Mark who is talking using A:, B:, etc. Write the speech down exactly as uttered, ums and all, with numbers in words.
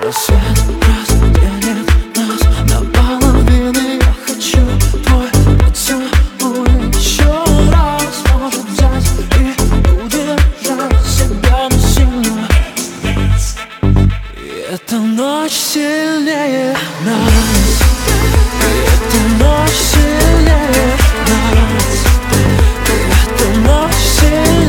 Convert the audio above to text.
A: Рассвет разделит нас наполовину. Я хочу твой поцелуй еще раз. Может взять и удержать себя насильно. И эта ночь сильнее нас. И эта ночь сильнее нас. И эта ночь сильнее.